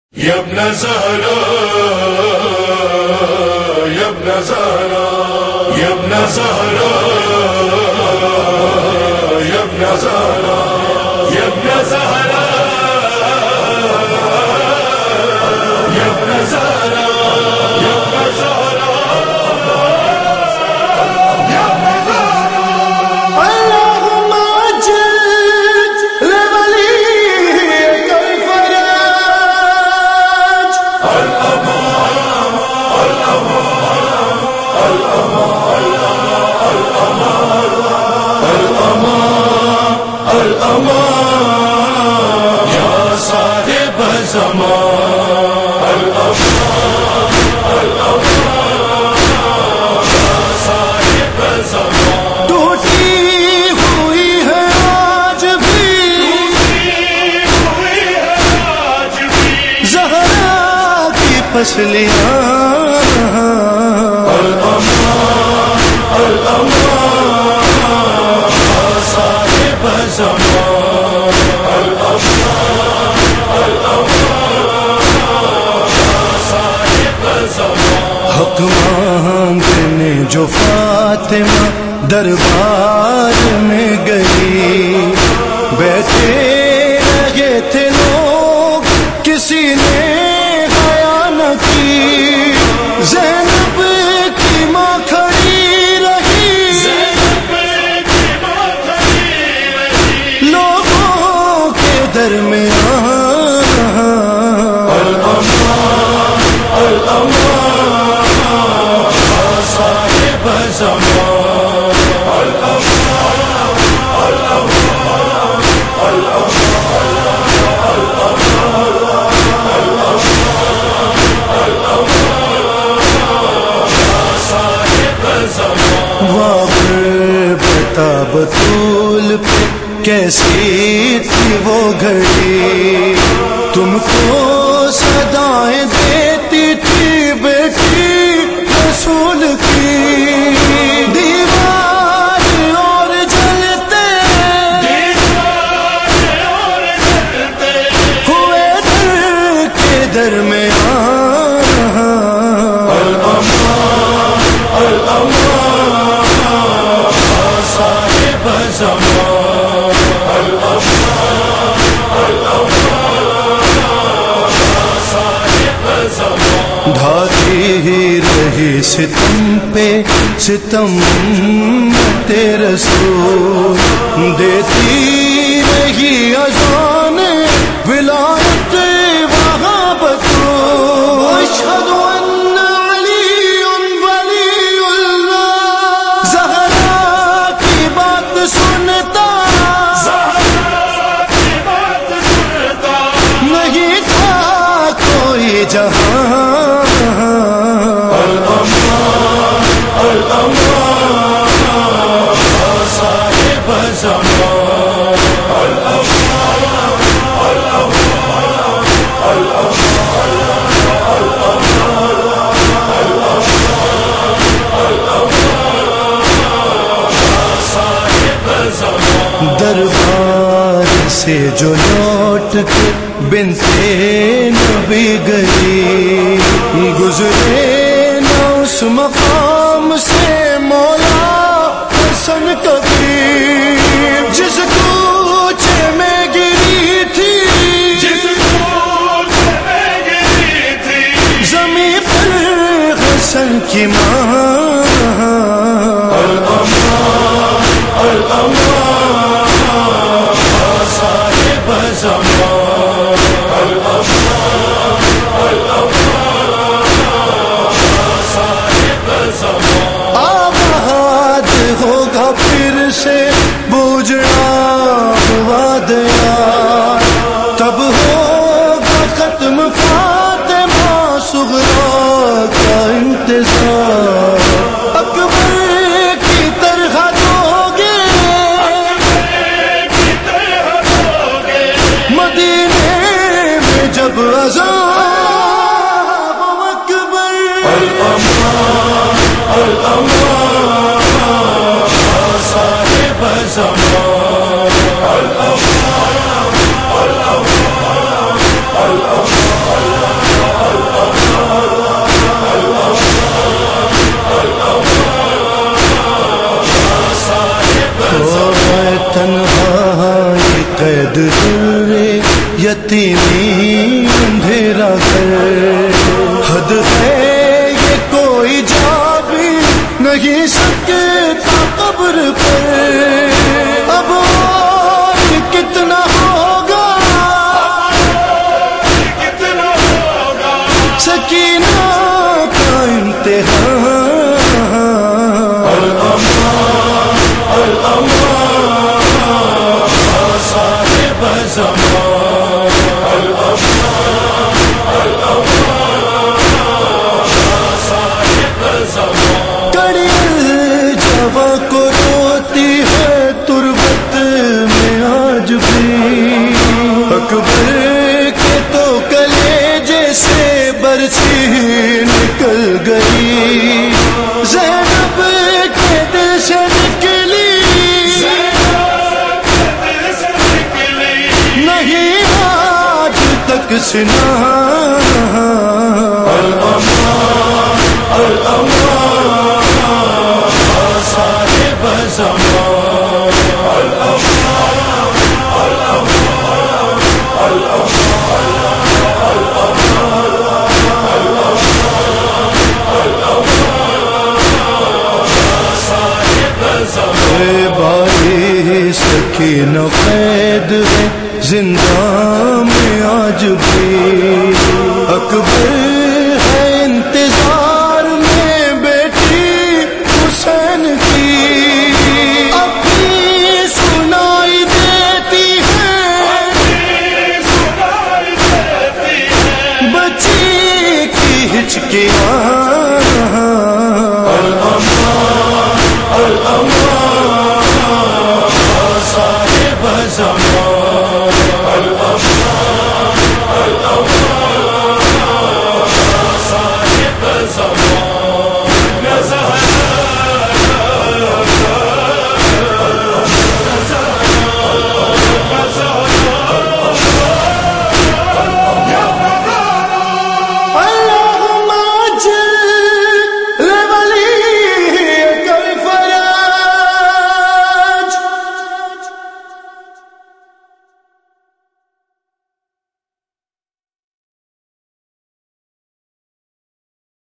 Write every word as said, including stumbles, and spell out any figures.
يا ابن زهراء يا ابن زهراء يا ابن زهراء يا ابن زهراء يا ابن زهراء يا ابن زهراء پسلیاں الامان الامان صاحب زمان الامان الامان صاحب زمان حق مانگنے جو فاطمہ دربار میں گئی، بیٹھے رہے تھے لوگ کسی نے زینب کی ماں کھڑی رہی، زینب کی ماں کھڑی رہی، لوگوں کے درمیان الامان الامان صاحب زمان الامان الامان بطول پہ کیسی تھی وہ گھڑی، تم کو صدائیں دیتی تھی بیٹی رسول کی، دیوار اور جلتے دیوار اور جلتے ہوئے در کے درمیان الامان الامان صاحب زمان الامان الامان صاحب زمان ڈھاتی ہی رہی ستم پہ ستم تیرے رسول، دیتی رہی اذان ولایت وہاں بطول، اشہد ان علی ولی اللہ، زہرا کی بات سنتا زہرا کی بات سنتا نہیں تھا کوئی جہاں، الامان الامان صاحب زمان الامان الامان صاحب زمان دربار سے جو لوٹ کے بنتے نبی گئی، گزرے نہ اس مقام سے مولا حسن کبھی، جس کوچے میں گری تھی جس کوچے میں گری تھی زمین پر حسن کی ماں، الامان الامان صاحب زمان الامان الامان صاحب زمان آباد ہوگا پھر سے بوجھنا ہوا دیا، تب ہوگا ختم فاطمہ صغریٰ کا انتظار، اکبر کی طرح دو گے مدینے میں جب اذان اکبر، الامان الامان صاحب زمان الامان الامان الامان یتیمی اندھیرا گھر، حد ہے یہ کوئی جا بھی نہیں سکتا قبر پر، اب اور کتنا ہوگا سکینہ کا امتحان، اکبر کے تو کلیجے سے برچھی نکل گئی، زینب کے دل سے نکلی نہیں آج تک سنا، سکینہ قید ہے زندہ میں آج بھی، اکبر ہے انتظار میں بیٹی حسین کی، اپنی سنائی دیتی ہے بچی کی ہچکیاں، Someone